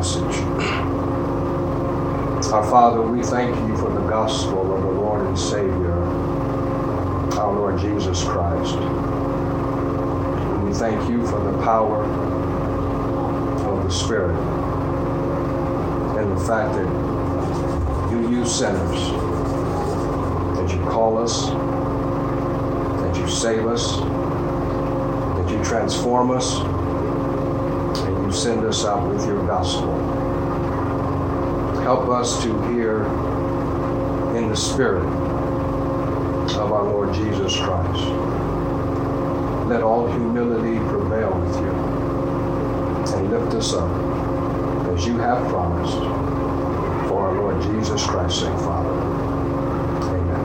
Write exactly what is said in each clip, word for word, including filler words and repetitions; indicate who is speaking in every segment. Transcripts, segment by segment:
Speaker 1: message. Our Father, we thank you for the gospel of the Lord and Savior, our Lord Jesus Christ. And we thank you for the power of the Spirit and the fact that you use sinners, that you call us, that you save us, that you transform us, and you send us out with your gospel. Help us to hear in the Spirit of our Lord Jesus Christ. Let all humility prevail with you, and lift us up as you have promised, for our Lord Jesus Christ's sake, Father. Amen.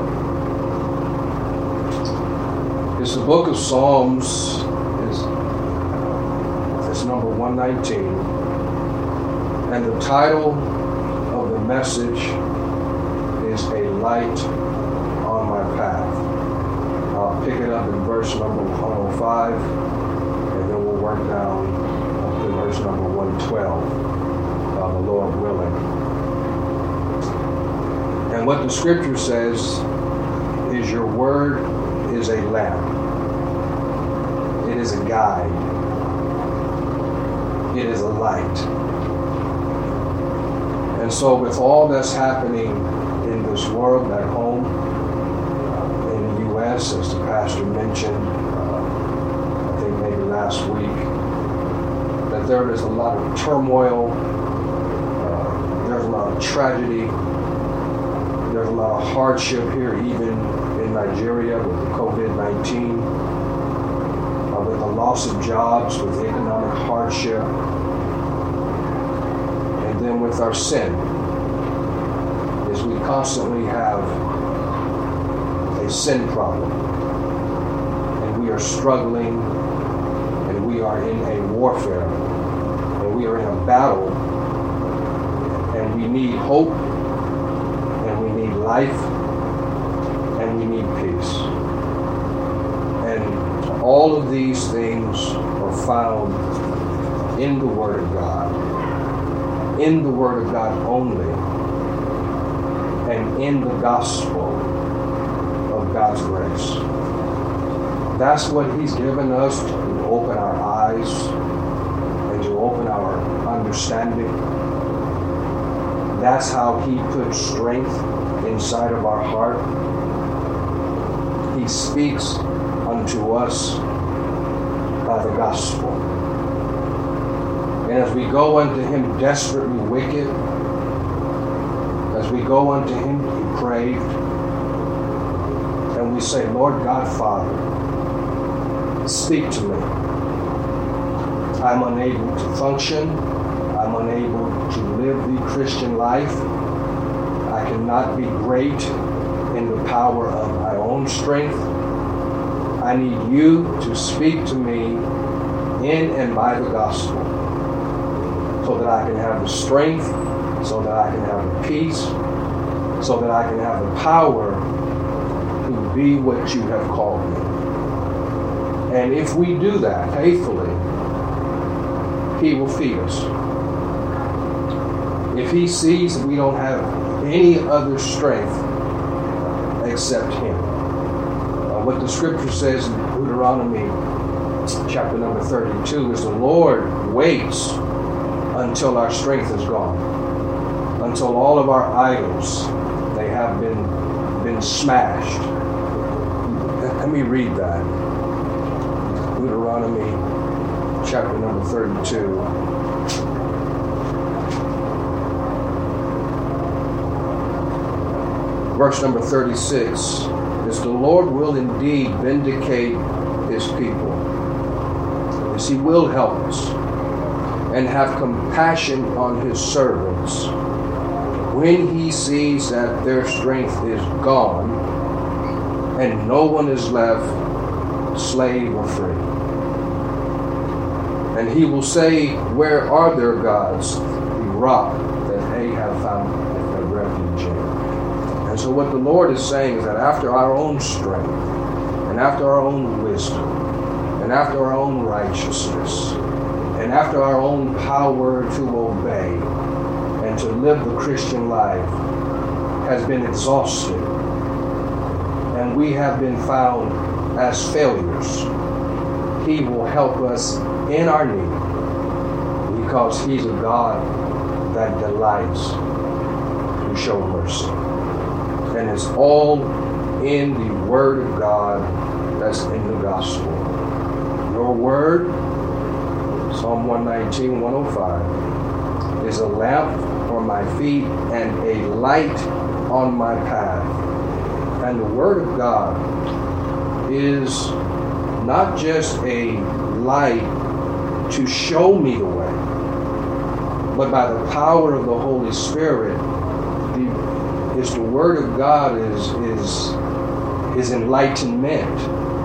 Speaker 1: It's the book of Psalms. It's, it's number one nineteen. And the title of the message is A Light on My Path. I'll pick it up in verse number one oh five, and then we'll work down up to verse number one twelve, uh, the Lord willing. And what the scripture says is, your word is a lamp. It is a guide. It is a light. And so with all that's happening in this world, at home, uh, in the U S, as the pastor mentioned, uh, I think maybe last week, that there is a lot of turmoil, uh, there's a lot of tragedy, there's a lot of hardship here, even in Nigeria with the covid nineteen, uh, with the loss of jobs, with the economic hardship, and then with our sin, is we constantly have a sin problem, and we are struggling, and we are in a warfare, and we are in a battle, and we need hope, and we need life, and we need peace. And all of these things are found in the Word of God, in the Word of God only, and in the gospel of God's grace. That's what He's given us, to open our eyes and to open our understanding. That's how He puts strength inside of our heart. He speaks unto us by the gospel. And as we go unto Him desperately wicked, as we go unto Him depraved, and we say, Lord God, Father, speak to me. I'm unable to function. I'm unable to live the Christian life. I cannot be great in the power of my own strength. I need you to speak to me in and by the gospel, so that I can have the strength, so that I can have the peace, so that I can have the power to be what you have called me. And if we do that faithfully, He will feed us. If He sees that we don't have any other strength except Him. Uh, what the scripture says in Deuteronomy chapter number thirty-two is, the Lord waits until our strength is gone, until all of our idols, they have been been smashed. Let me read that. Deuteronomy chapter number thirty-two. Verse number thirty-six is, the Lord will indeed vindicate His people. Yes, He will help us and have compassion on His servants when He sees that their strength is gone and no one is left, slave or free. And He will say, where are their gods, the rock that they have found a refuge in? And so what the Lord is saying is that after our own strength, and after our own wisdom, and after our own righteousness, and after our own power to obey and to live the Christian life has been exhausted, and we have been found as failures, He will help us in our need, because He's a God that delights to show mercy. And it's all in the Word of God that's in the gospel. Your Word, Psalm one nineteen, one oh five, is a lamp for my feet and a light on my path. And the Word of God is not just a light to show me the way, but by the power of the Holy Spirit, the, is the Word of God is is is enlightenment.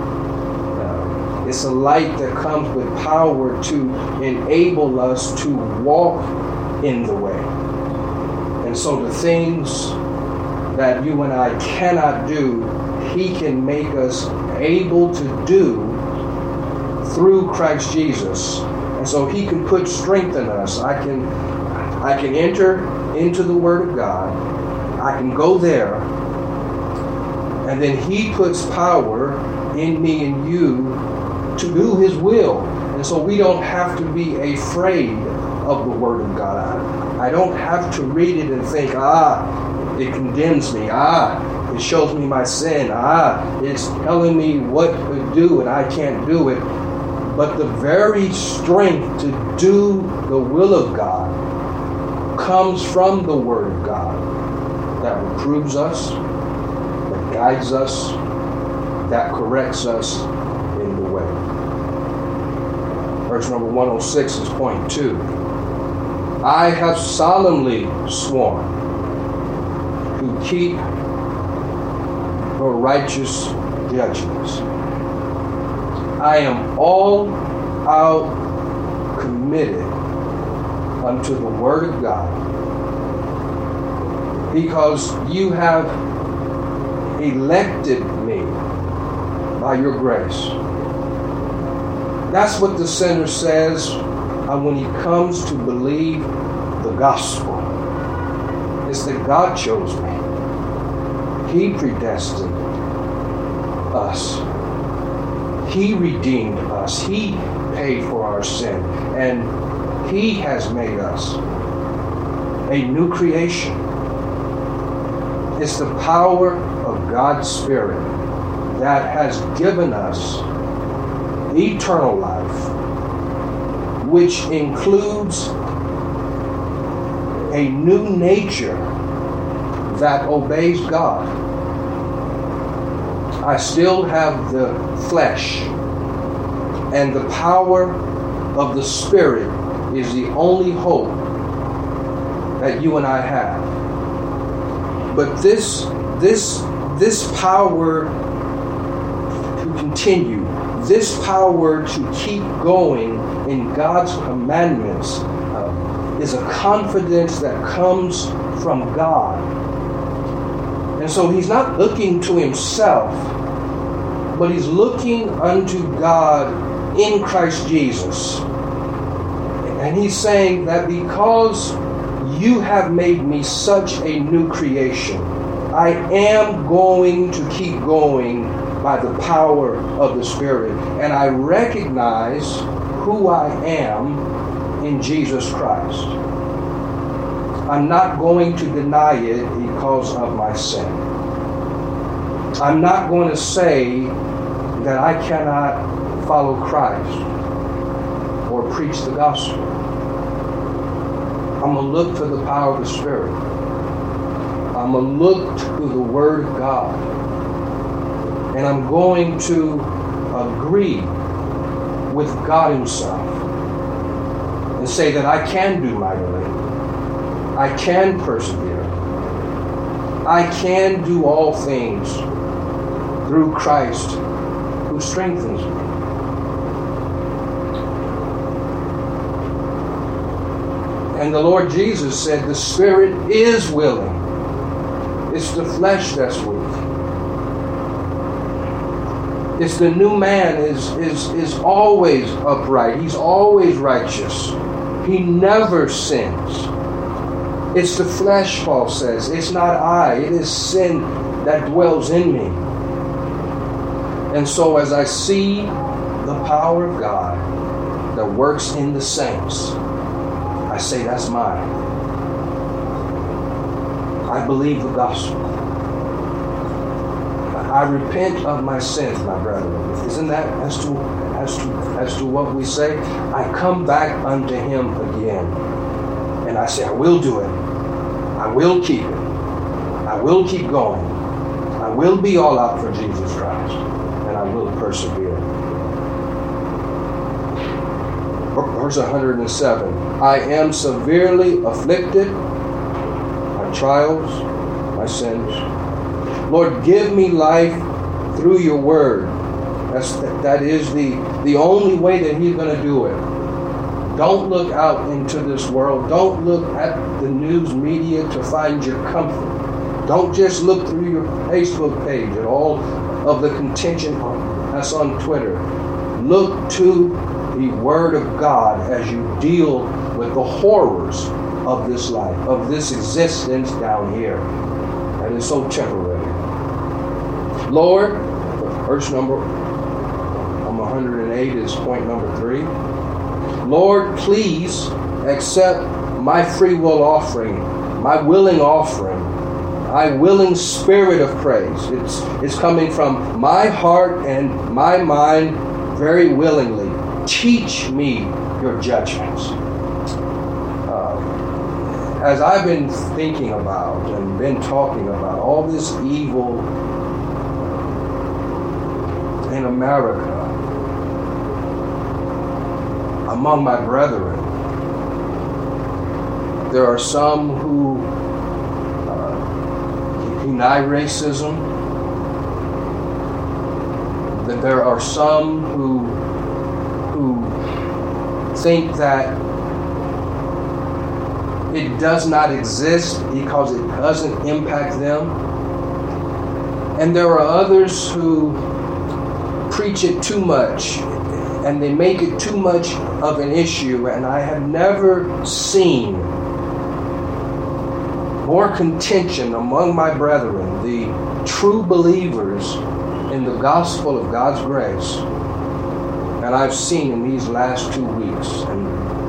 Speaker 1: Uh, it's a light that comes with power to enable us to walk in the way. And so the things that you and I cannot do, He can make us able to do through Christ Jesus. And so He can put strength in us. I can I can enter into the Word of God. I can go there. And then He puts power in me and you to do His will. And so we don't have to be afraid of the Word of God. I, I don't have to read it and think, ah, it condemns me. Ah, it shows me my sin. Ah, it's telling me what to do and I can't do it. But the very strength to do the will of God comes from the Word of God that reproves us, that guides us, that corrects us in the way. Verse number one oh six is point two. I have solemnly sworn to keep Her righteous judgments. I am all out committed unto the Word of God, because you have elected me by your grace. That's what the sinner says when he comes to believe the gospel. It's that God chose me. He predestined us. He redeemed us. He paid for our sin. And He has made us a new creation. It's the power of God's Spirit that has given us eternal life, which includes a new nature that obeys God. I still have the flesh, and the power of the Spirit is the only hope that you and I have. But this, this, this power to continue, this power to keep going in God's commandments uh, is a confidence that comes from God. And so He's not looking to Himself, but He's looking unto God in Christ Jesus. And He's saying that because you have made me such a new creation, I am going to keep going by the power of the Spirit. And I recognize who I am in Jesus Christ. I'm not going to deny it because of my sin. I'm not going to say that I cannot follow Christ or preach the gospel. I'm going to look to the power of the Spirit. I'm going to look to the Word of God. And I'm going to agree with God Himself and say that I can do mightily. I can persevere. I can do all things through Christ who strengthens me. And the Lord Jesus said the Spirit is willing. It's the flesh that's weak. It's the new man is, is, is always upright. He's always righteous. He never sins. It's the flesh, Paul says. It's not I. It is sin that dwells in me. And so as I see the power of God that works in the saints, I say that's mine. I believe the gospel. I repent of my sins, my brethren. Isn't that as to as to as to what we say? I come back unto him again. And I say, I will do it. I will keep it. I will keep going. I will be all out for Jesus Christ. And I will persevere. Verse one hundred seven. I am severely afflicted. My trials, my sins. Lord, give me life through your word. That's, that is the, the only way that he's going to do it. Don't look out into this world. Don't look at the news media to find your comfort. Don't just look through your Facebook page at all of the contention that's on Twitter. Look to the word of God as you deal with the horrors of this life, of this existence down here. That is so temporary. Lord, verse number one hundred eight is point number three. Lord, please accept my free will offering, my willing offering, my willing spirit of praise. It's, it's coming from my heart and my mind very willingly. Teach me your judgments. Uh, as I've been thinking about and been talking about all this evil in America, among my brethren, there are some who uh, deny racism. That there are some who who think that it does not exist because it doesn't impact them, and there are others who preach it too much and they make it too much of an issue. And I have never seen more contention among my brethren, the true believers in the gospel of God's grace, and I've seen in these last two weeks. And,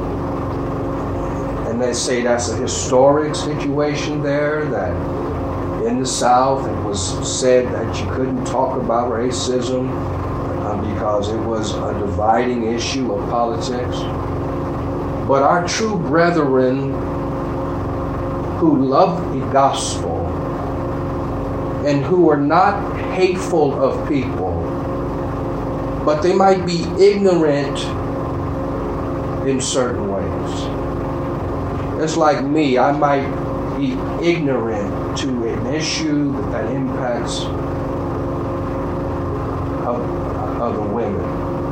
Speaker 1: and they say that's a historic situation there, that in the South it was said that you couldn't talk about racism uh, because it was a dividing issue of politics. But our true brethren who love the gospel and who are not hateful of people, but they might be ignorant in certain ways. It's like me. I might be ignorant to an issue that, that impacts other women.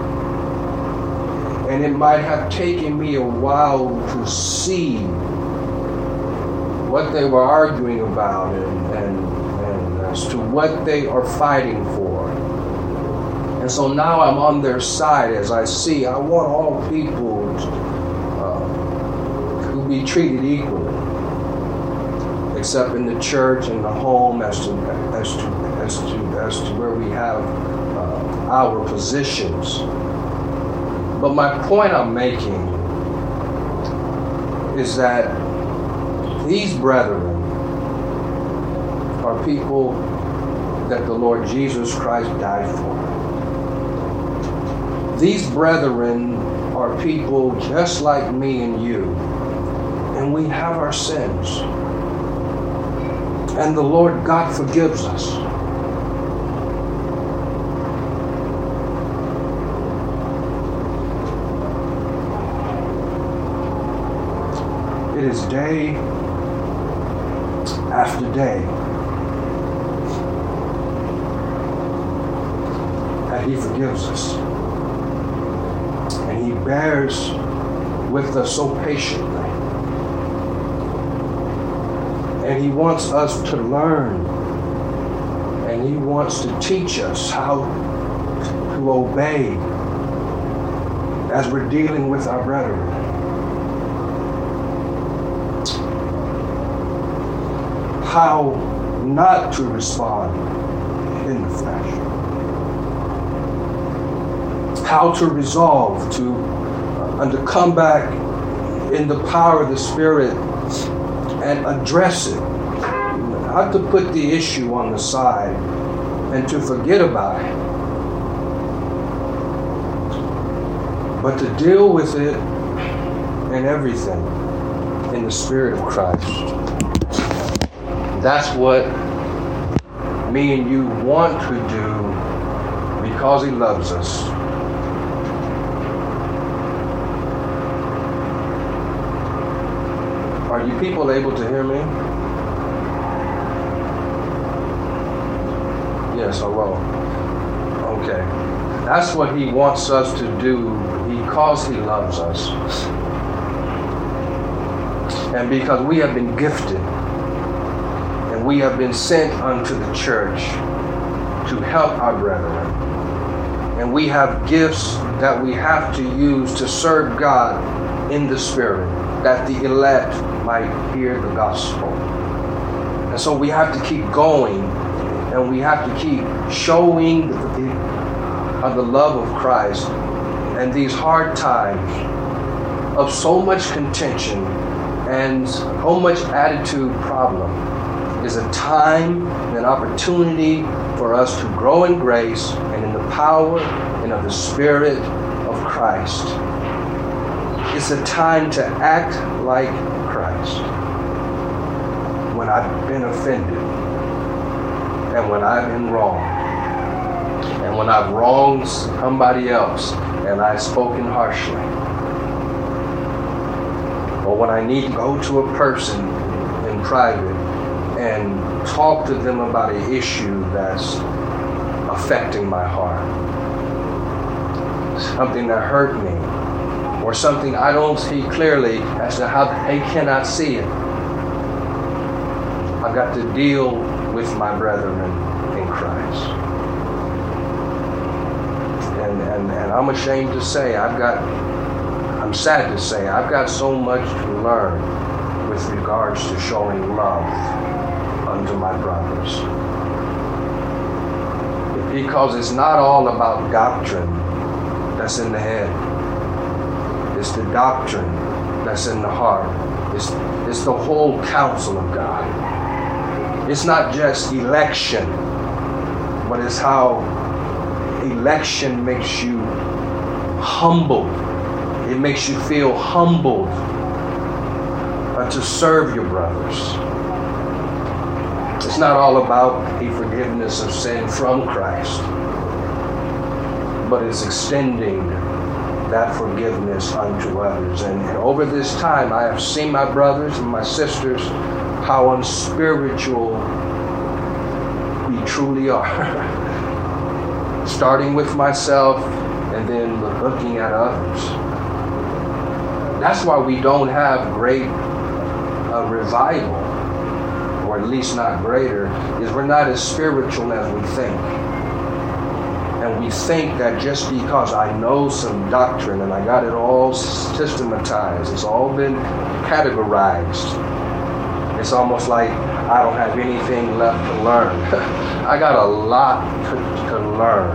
Speaker 1: And it might have taken me a while to see what they were arguing about and, and, and as to what they are fighting for. And so now I'm on their side as I see. I want all people uh, to be treated equally, except in the church and the home, as to as to as to as to where we have uh, our positions. But my point I'm making is that these brethren are people that the Lord Jesus Christ died for. These brethren are people just like me and you, and we have our sins. And the Lord God forgives us. It is day after day that He forgives us. And He bears with us so patiently. And He wants us to learn. And He wants to teach us how to obey as we're dealing with our brethren. How not to respond in the flesh. How to resolve to uh, and to come back in the power of the Spirit and address it. Not to put the issue on the side and to forget about it, but to deal with it and everything in the Spirit of Christ. That's what me and you want to do because He loves us. Are you people able to hear me? Yes, or well. Okay. That's what He wants us to do because He loves us. And because we have been gifted and we have been sent unto the church to help our brethren. And we have gifts that we have to use to serve God in the Spirit, that the elect might hear the gospel. And so we have to keep going, and we have to keep showing the, the, of the love of Christ. And these hard times of so much contention and so much attitude problem is a time and an opportunity for us to grow in grace and in the power and of the Spirit of Christ. It's a time to act like Christ. When I've been offended, and when I've been wrong, and when I've wronged somebody else and I've spoken harshly, or when I need to go to a person in private and talk to them about an issue that's affecting my heart, something that hurt me, or something I don't see clearly as to how they cannot see it. I've got to deal with my brethren in Christ. And, and, and I'm ashamed to say, I've got, I'm sad to say, I've got so much to learn with regards to showing love unto my brothers. Because it's not all about doctrine that's in the head. It's the doctrine that's in the heart. It's, it's the whole counsel of God. It's not just election, but it's how election makes you humbled. It makes you feel humbled uh, to serve your brothers. It's not all about the forgiveness of sin from Christ, but it's extending that forgiveness unto others. And, and over this time, I have seen my brothers and my sisters how unspiritual we truly are. Starting with myself and then looking at others. That's why we don't have great uh, revival, or at least not greater, is we're not as spiritual as we think. And we think that just because I know some doctrine and I got it all systematized, it's all been categorized, it's almost like I don't have anything left to learn. I got a lot to, to learn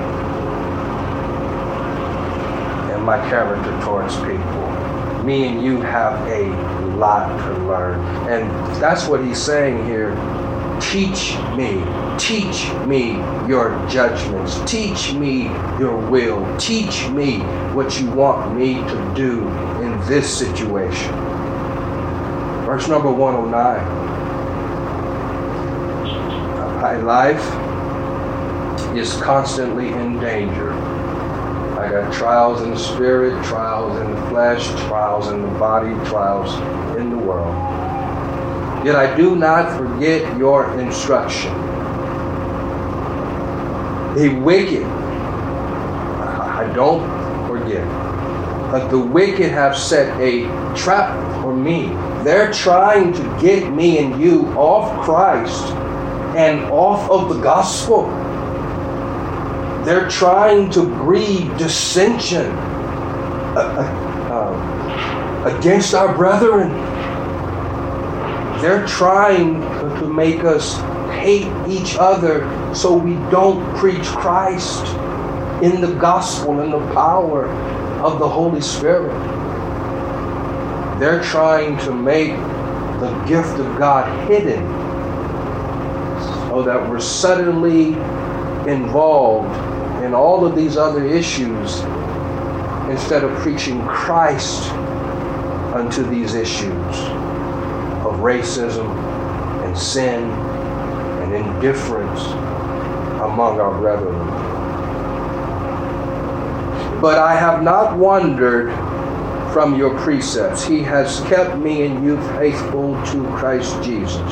Speaker 1: in my character towards people. Me and you have a lot to learn. And that's what he's saying here. Teach me. Teach me your judgments. Teach me your will. Teach me what you want me to do in this situation. Verse number one oh nine. My life is constantly in danger. I got trials in the spirit, trials in the flesh, trials in the body, trials in the world. Yet I do not forget your instruction. The wicked, I don't forget, but the wicked have set a trap for me. They're trying to get me and you off Christ and off of the gospel. They're trying to breed dissension uh, uh, against our brethren. They're trying to make us hate each other so we don't preach Christ in the gospel and the power of the Holy Spirit. They're trying to make the gift of God hidden so that we're suddenly involved in all of these other issues instead of preaching Christ unto these issues of racism and sin and indifference among our brethren. But I have not wandered from your precepts. He has kept me and you faithful to Christ Jesus.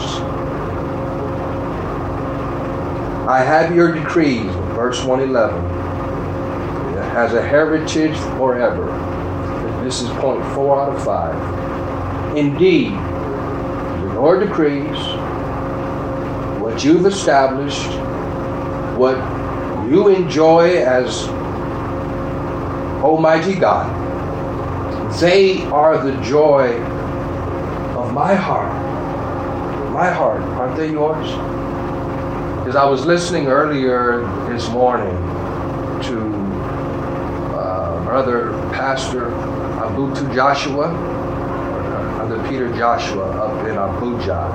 Speaker 1: I have your decrees, verse one eleven. It has a heritage forever. This is point four out of five. Indeed, your decrees, what you've established, what you enjoy as Almighty God, they are the joy of my heart. My heart, aren't they yours? Because I was listening earlier this morning to uh, Brother Pastor Abutu Joshua, Brother Peter Joshua up in Abuja.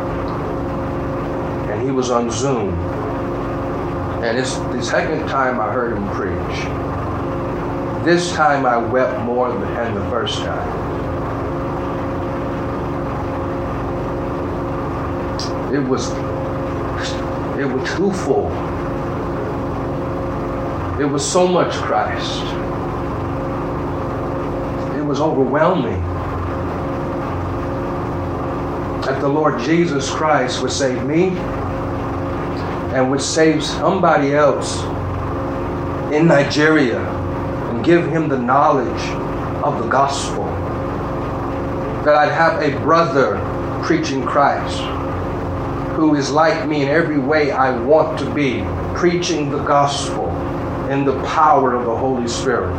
Speaker 1: And he was on Zoom. And it's the second time I heard him preach. This time I wept more than the first time. It was, it was too full. It was so much Christ. It was overwhelming. That the Lord Jesus Christ would save me and would save somebody else in Nigeria and give him the knowledge of the gospel. That I'd have a brother preaching Christ who is like me in every way I want to be, preaching the gospel in the power of the Holy Spirit.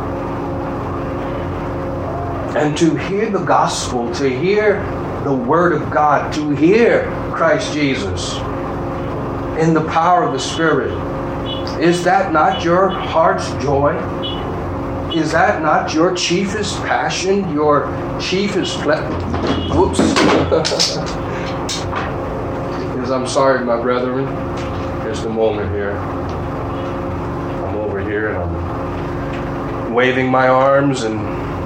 Speaker 1: And to hear the gospel, to hear the word of God, to hear Christ Jesus in the power of the Spirit, is that not your heart's joy? Is that not your chiefest passion, your chiefest pleasure? Whoops. Because I'm sorry, my brethren. Just a moment here. I'm over here and I'm waving my arms and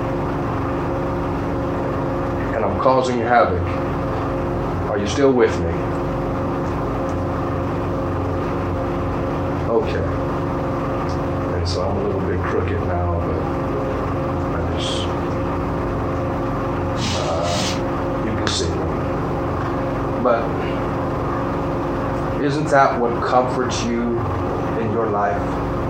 Speaker 1: and I'm causing havoc. Are you still with me? Okay. And so I'm a little bit crooked now, but I just, uh, you can see me. But isn't that what comforts you in your life?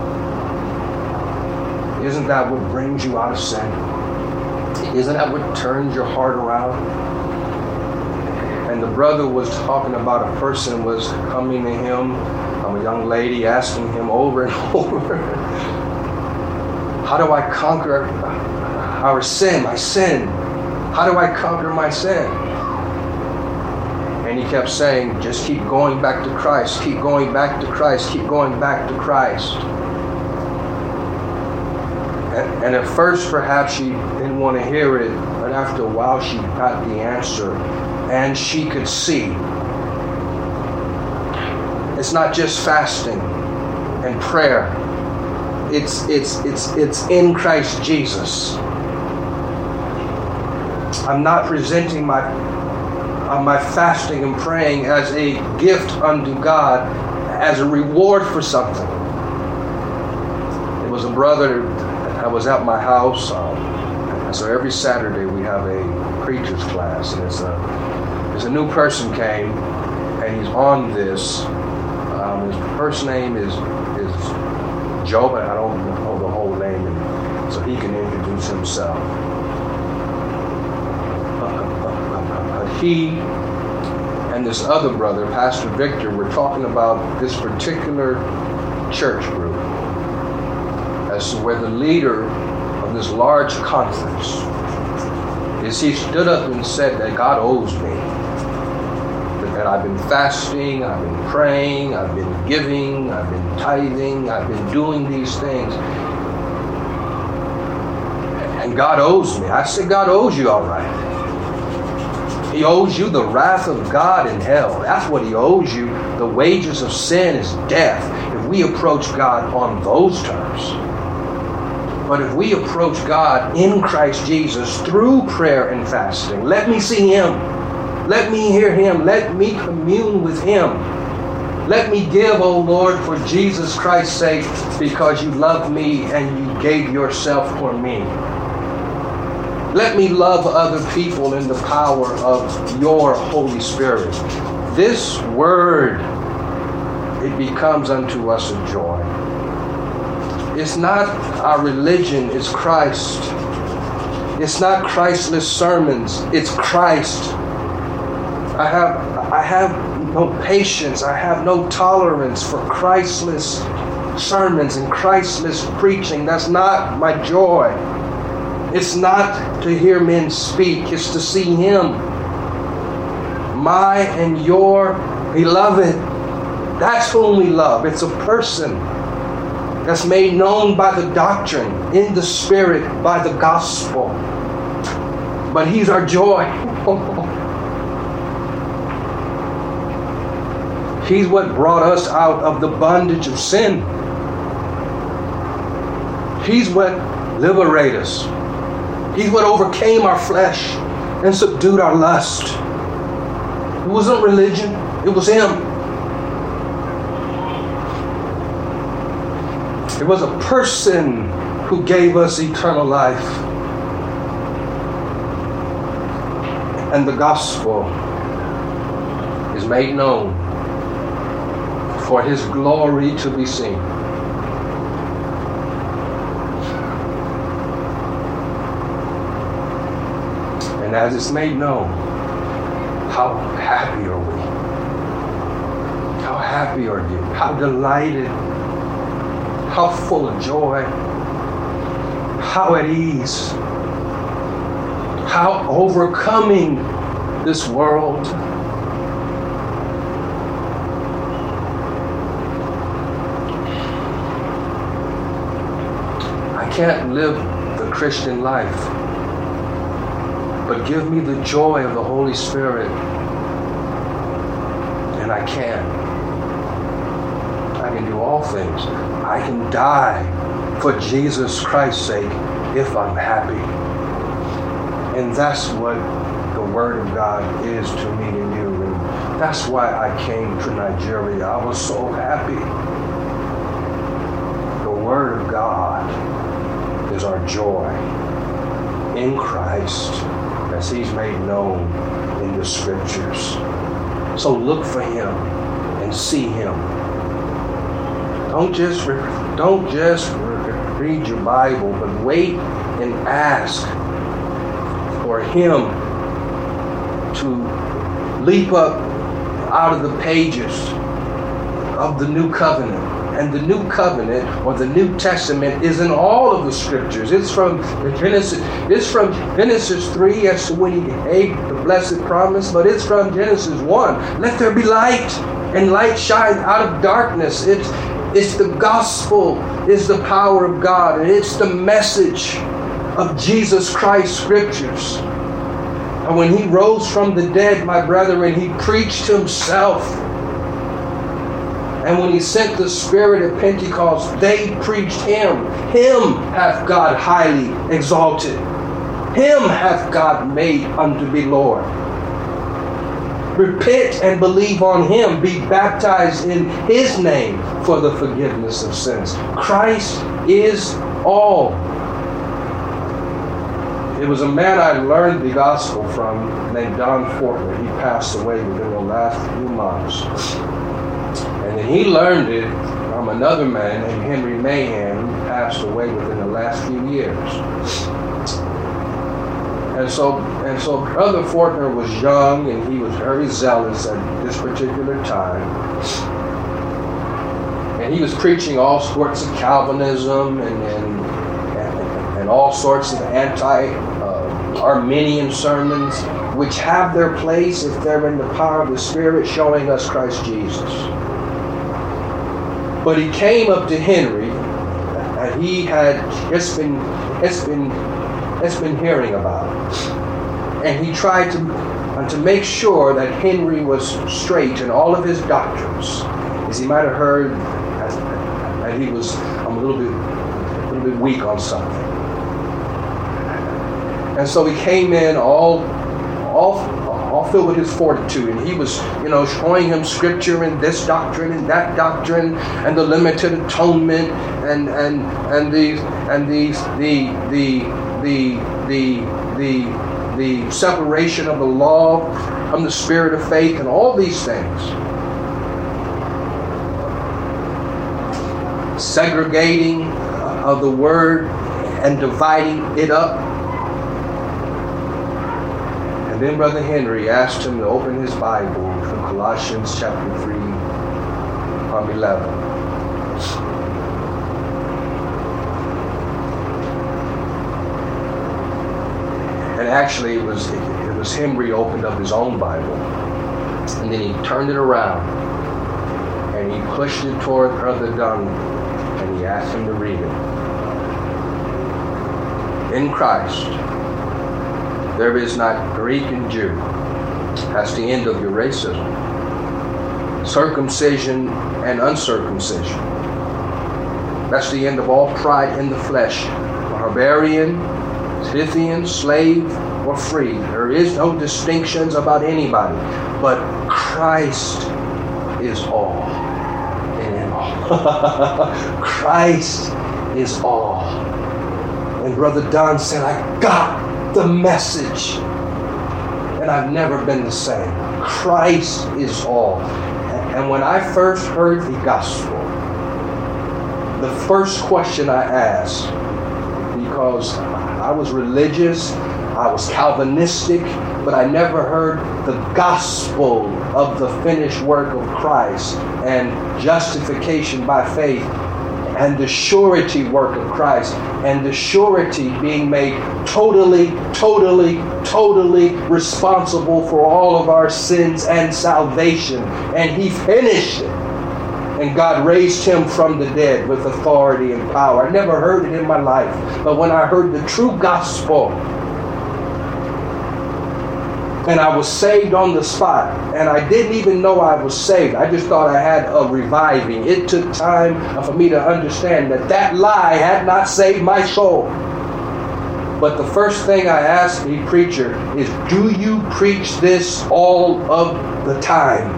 Speaker 1: Isn't that what brings you out of sin? Isn't that what turns your heart around? And the brother was talking about a person was coming to him, um, a young lady asking him over and over, how do I conquer our sin, my sin? How do I conquer my sin? And he kept saying, just keep going back to Christ, keep going back to Christ, keep going back to Christ. And, and at first, perhaps she didn't want to hear it, but after a while, she got the answer, and she could see. It's not just fasting and prayer. It's it's it's it's in Christ Jesus. I'm not presenting my uh, my fasting and praying as a gift unto God, as a reward for something. It was a brother that was at my house. Um, so every Saturday we have a preacher's class, and it's a it's a new person came, and he's on this. Um, his first name is is Joe, but I don't know the whole name, and so he can introduce himself. Uh, uh, uh, uh, he and this other brother, Pastor Victor, were talking about this particular church group. as to where the leader of this large conference is he stood up and said that God owes me. That I've been fasting, I've been praying, I've been giving, I've been tithing, I've been doing these things. And God owes me. I said, God owes you all right. He owes you the wrath of God in hell. That's what he owes you. The wages of sin is death. If we approach God on those terms. But if we approach God in Christ Jesus through prayer and fasting, let me see him. Let me hear him. Let me commune with him. Let me give, O Lord, for Jesus Christ's sake, because you love me and you gave yourself for me. Let me love other people in the power of your Holy Spirit. This word, it becomes unto us a joy. It's not our religion, it's Christ. It's not Christless sermons, it's Christ. I have, I have no patience, I have no tolerance for Christless sermons and Christless preaching. That's not my joy. It's not to hear men speak, it's to see him. My and your beloved. That's whom we love. It's a person that's made known by the doctrine, in the Spirit, by the gospel. But he's our joy. He's what brought us out of the bondage of sin. He's what liberated us. He's what overcame our flesh and subdued our lust. It wasn't religion, it was him. It was a person who gave us eternal life. And the gospel is made known for his glory to be seen. And as it's made known, how happy are we? How happy are you? How delighted? How full of joy? How at ease? How overcoming this world? I can't live the Christian life, but give me the joy of the Holy Spirit, and I can. I can do all things. I can die for Jesus Christ's sake if I'm happy. And that's what the Word of God is to me and you. And that's why I came to Nigeria. I was so happy. The Word of God is our joy in Christ, as he's made known in the Scriptures. So look for him and see him. Don't just don't just read your Bible, but wait and ask for him to leap up out of the pages of the New Covenant. And the New Covenant, or the New Testament, is in all of the Scriptures. It's from Genesis. It's from Genesis three, as to when he gave the blessed promise, but it's from Genesis one. Let there be light, and light shine out of darkness. It's it's the gospel, is the power of God, and it's the message of Jesus Christ's Scriptures. And when he rose from the dead, my brethren, he preached himself. And when he sent the Spirit at Pentecost, they preached him. Him hath God highly exalted. Him hath God made unto be Lord. Repent and believe on him. Be baptized in his name for the forgiveness of sins. Christ is all. It was a man I learned the gospel from named Don Fortner. He passed away within the last few months. And then he learned it from another man named Henry Mahan, who passed away within the last few years. And so, and so Brother Fortner was young, and he was very zealous at this particular time. And And he was preaching all sorts of Calvinism and, and, and, and all sorts of anti-Arminian sermons, which have their place if they're in the power of the Spirit showing us Christ Jesus. But he came up to Henry, and he had just been, it's been, it's been hearing about it. And he tried to, uh, to make sure that Henry was straight in all of his doctrines, as he might have heard that he was um, a little bit, a little bit weak on something. And so he came in all, all, all filled with his fortitude, and he was, you know, showing him scripture and this doctrine and that doctrine and the limited atonement and and and these and these the the the the the the separation of the law from the spirit of faith and all these things. Segregating of the word and dividing it up. And then Brother Henry asked him to open his Bible to Colossians chapter three, um, eleven. And actually it was, it was Henry opened up his own Bible. And then he turned it around and he pushed it toward Brother Dunn and he asked him to read it. In Christ, there is not Greek and Jew. That's the end of your racism. Circumcision and uncircumcision. That's the end of all pride in the flesh. Barbarian, Scythian, slave, or free. There is no distinctions about anybody. But Christ is all and in all. Christ is all. And Brother Don said, I got the message. And I've never been the same. Christ is all. And when I first heard the gospel, the first question I asked, because I was religious, I was Calvinistic, but I never heard the gospel of the finished work of Christ and justification by faith and the surety work of Christ and the surety being made totally, totally, totally responsible for all of our sins and salvation. And he finished it. And God raised him from the dead with authority and power. I never heard it in my life. But when I heard the true gospel, and I was saved on the spot, and I didn't even know I was saved. I just thought I had a reviving. It took time for me to understand that that lie had not saved my soul. But the first thing I asked the preacher is, do you preach this all of the time?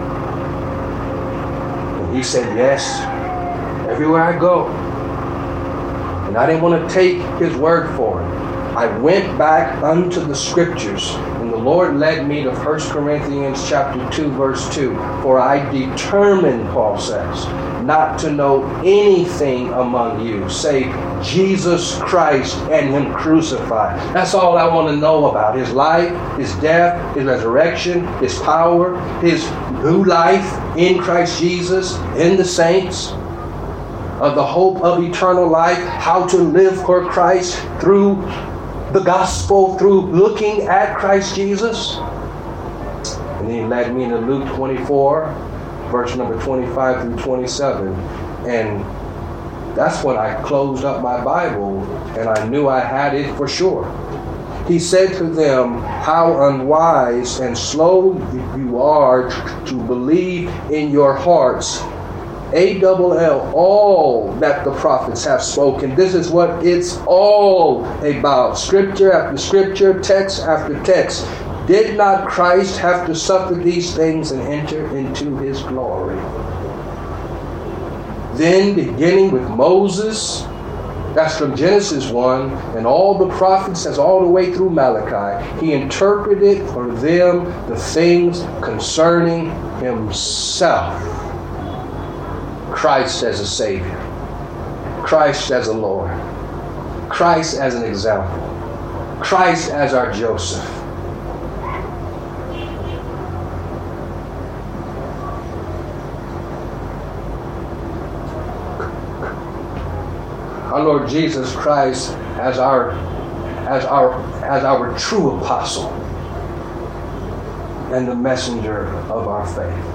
Speaker 1: And he said, yes, everywhere I go. And I didn't want to take his word for it. I went back unto the scriptures, and the Lord led me to First Corinthians chapter two, verse two. For I determined, Paul says, not to know anything among you save Jesus Christ and him crucified. That's all I want to know about. His life, his death, his resurrection, his power, his new life in Christ Jesus, in the saints, of the hope of eternal life, how to live for Christ through the gospel, through looking at Christ Jesus. And then he led me into Luke twenty-four, verse number twenty-five through twenty-seven. And that's when I closed up my Bible and I knew I had it for sure. He said to them, how unwise and slow you are to believe in your hearts A double L, all that the prophets have spoken. This is what it's all about. Scripture after scripture, text after text. Did not Christ have to suffer these things and enter into his glory? Then, beginning with Moses, that's from Genesis one, and all the prophets, that's all the way through Malachi, he interpreted for them the things concerning himself. Christ as a Savior. Christ as a Lord. Christ as an example. Christ as our Joseph. Lord Jesus Christ as our as our as our true apostle and the messenger of our faith.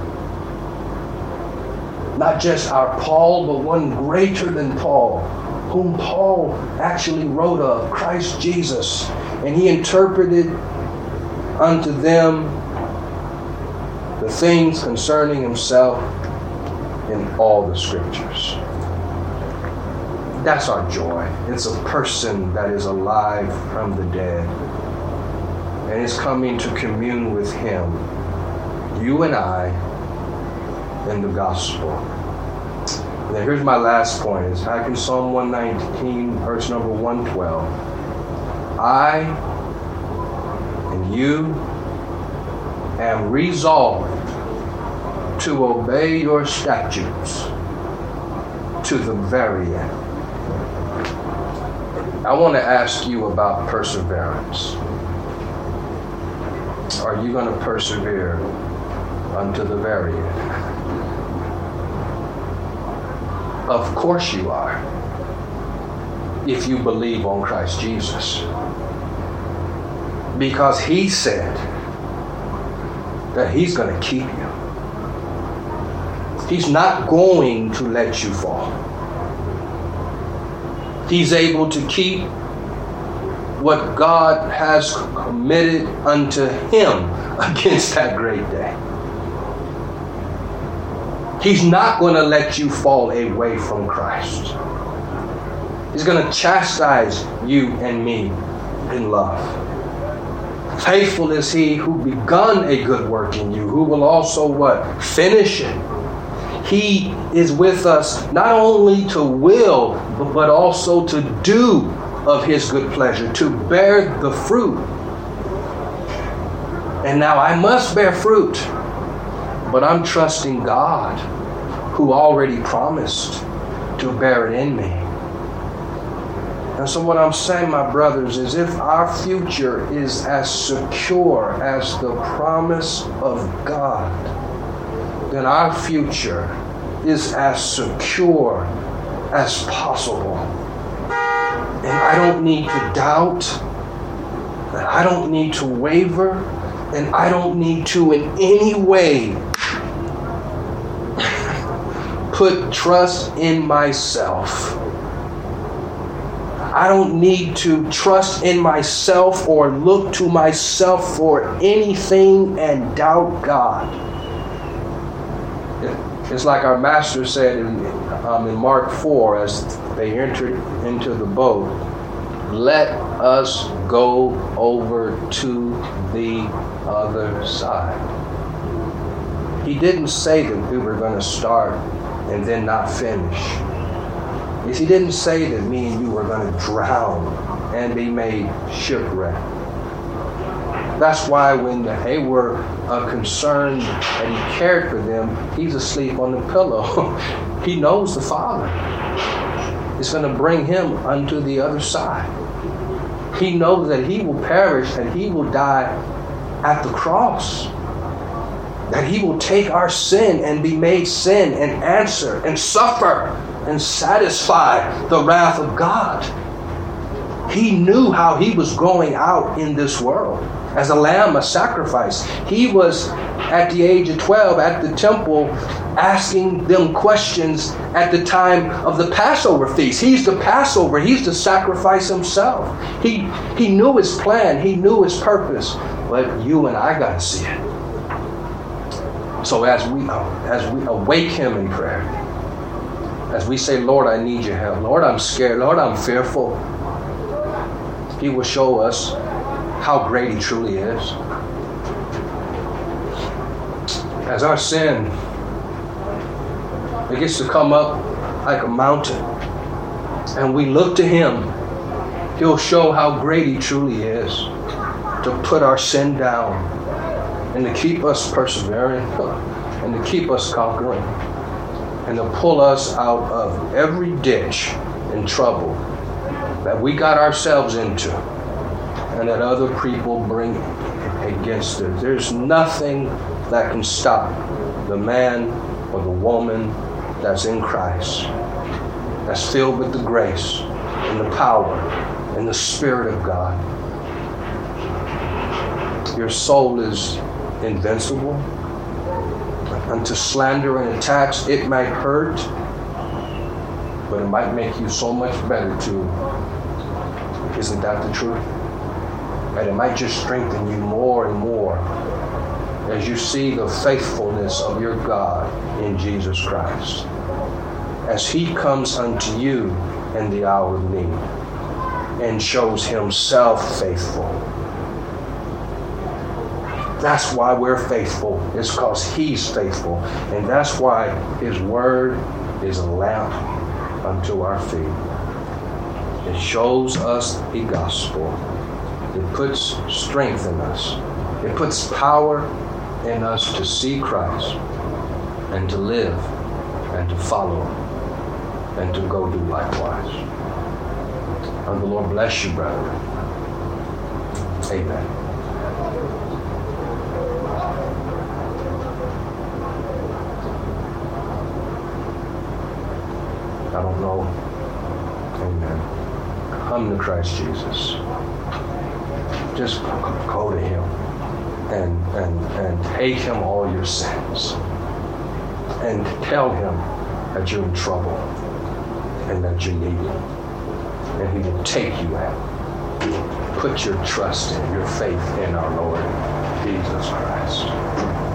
Speaker 1: Not just our Paul, but one greater than Paul, whom Paul actually wrote of, Christ Jesus. And he interpreted unto them the things concerning himself in all the scriptures. That's our joy. It's a person that is alive from the dead and is coming to commune with him, you and I, in the gospel. And then here's my last point. It's back in Psalm one nineteen, verse number one twelve. I and you am resolved to obey your statutes to the very end. I want to ask you about perseverance. Are you going to persevere unto the very end? Of course you are, if you believe on Christ Jesus. Because he said that he's going to keep you. He's not going to let you fall. He's able to keep what God has committed unto him against that great day. He's not going to let you fall away from Christ. He's going to chastise you and me in love. Faithful is he who begun a good work in you, who will also what? Finish it. He is with us not only to will, but also to do of his good pleasure, to bear the fruit. And now I must bear fruit, but I'm trusting God, who already promised to bear it in me. And so what I'm saying, my brothers, is if our future is as secure as the promise of God, then our future is as secure as possible. And I don't need to doubt, and I don't need to waver, and I don't need to in any way put trust in myself. I don't need to trust in myself or look to myself for anything and doubt God. It's like our master said in, um, in Mark four as they entered into the boat, let us go over to the other side. He didn't say that we were going to start and then not finish. He didn't say that me and you were going to drown and be made shipwrecked. That's why when they were uh, concerned and he cared for them, he's asleep on the pillow. He knows the Father is going to bring him unto the other side. He knows that he will perish, that he will die at the cross, that he will take our sin and be made sin and answer and suffer and satisfy the wrath of God. He knew how he was going out in this world as a lamb, a sacrifice. He was at the age of twelve at the temple asking them questions at the time of the Passover feast. He's the Passover. He's the sacrifice himself. He, he knew his plan. He knew his purpose. But you and I got to see it. So as we, as we awake him in prayer, as we say, Lord, I need your help. Lord, I'm scared. Lord, I'm fearful. He will show us how great he truly is. As our sin begins to come up like a mountain, and we look to him, he'll show how great he truly is, to put our sin down and to keep us persevering and to keep us conquering and to pull us out of every ditch and trouble that we got ourselves into and that other people bring against us. There's nothing that can stop the man or the woman that's in Christ, that's filled with the grace in the power and the Spirit of God. Your soul is invincible. Unto slander and attacks, it might hurt, but it might make you so much better too. Isn't that the truth? And it might just strengthen you more and more as you see the faithfulness of your God in Jesus Christ, as He comes unto you in the hour of need and shows Himself faithful. That's why we're faithful. It's because He's faithful. And that's why His Word is a lamp unto our feet. It shows us the gospel. It puts strength in us. It puts power in us to see Christ and to live and to follow and to go do likewise. And the Lord bless you, brother. Amen. I don't know. Amen. Come to Christ Jesus. Just go to Him and, and, and take Him all your sins. And tell Him that you're in trouble and that you need Him. And He will take you out. Put your trust in, your faith in our Lord Jesus Christ.